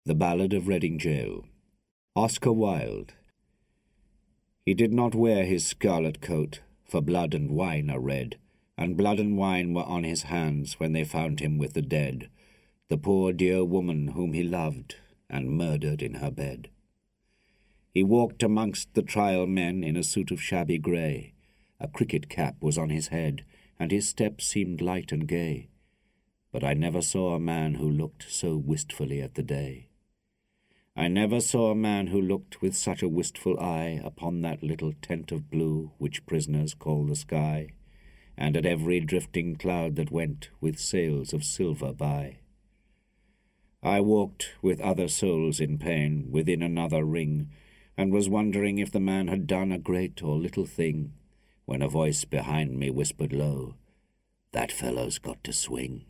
The Ballad of Reading Gaol. Oscar Wilde. He did not wear his scarlet coat, for blood and wine are red, and blood and wine were on his hands when they found him with the dead, the poor dear woman whom he loved, and murdered in her bed. He walked amongst the trial men in a suit of shabby grey. A cricket cap was on his head, and his step seemed light and gay. But I never saw a man who looked so wistfully at the day. I never saw a man who looked with such a wistful eye upon that little tent of blue which prisoners call the sky, and at every drifting cloud that went with sails of silver by. I walked with other souls in pain within another ring, and was wondering if the man had done a great or little thing, when a voice behind me whispered low, "That fellow's got to swing."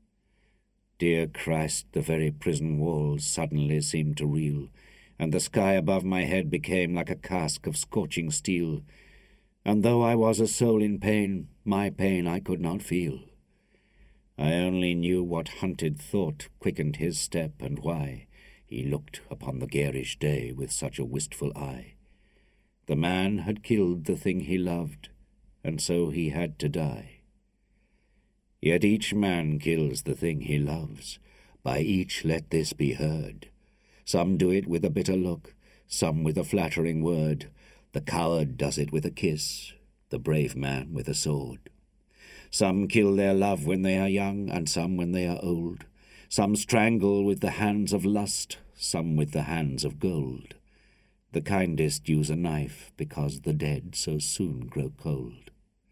Dear Christ, the very prison walls suddenly seemed to reel, and the sky above my head became like a cask of scorching steel, and though I was a soul in pain, my pain I could not feel. I only knew what hunted thought quickened his step, and why he looked upon the garish day with such a wistful eye. The man had killed the thing he loved, and so he had to die. Yet each man kills the thing he loves. By each let this be heard. Some do it with a bitter look, some with a flattering word. The coward does it with a kiss, the brave man with a sword. Some kill their love when they are young, and some when they are old. Some strangle with the hands of lust, some with the hands of gold. The kindest use a knife, because the dead so soon grow cold.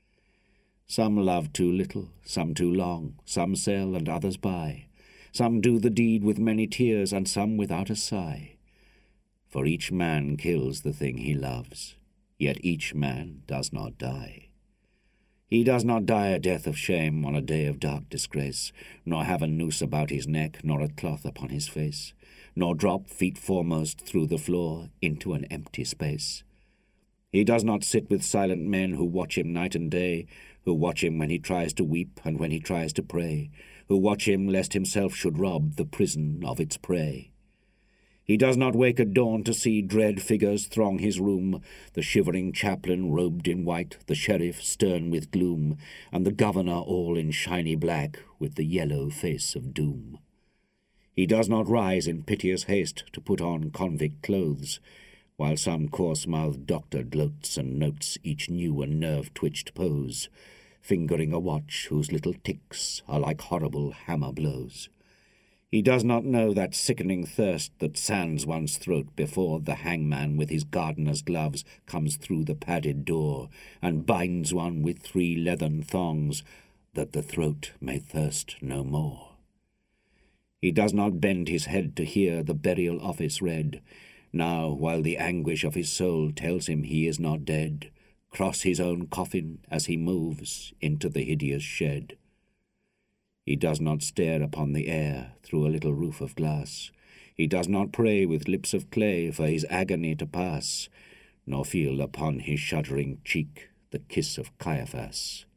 Some love too little, some too long, some sell and others buy. Some do the deed with many tears, and some without a sigh. For each man kills the thing he loves, yet each man does not die. He does not die a death of shame on a day of dark disgrace, nor have a noose about his neck, nor a cloth upon his face, nor drop feet foremost through the floor into an empty space. He does not sit with silent men who watch him night and day, who watch him when he tries to weep and when he tries to pray, who watch him lest himself should rob the prison of its prey. He does not wake at dawn to see dread figures throng his room, the shivering chaplain robed in white, the sheriff stern with gloom, and the governor all in shiny black with the yellow face of doom. He does not rise in piteous haste to put on convict clothes, while some coarse-mouthed doctor gloats and notes each new and nerve-twitched pose, fingering a watch whose little ticks are like horrible hammer blows. He does not know that sickening thirst that sands one's throat before the hangman with his gardener's gloves comes through the padded door and binds one with 3 leathern thongs, that the throat may thirst no more. He does not bend his head to hear the burial office read, now while the anguish of his soul tells him he is not dead, cross his own coffin as he moves into the hideous shed. He does not stare upon the air through a little roof of glass. He does not pray with lips of clay for his agony to pass, nor feel upon his shuddering cheek the kiss of Caiaphas.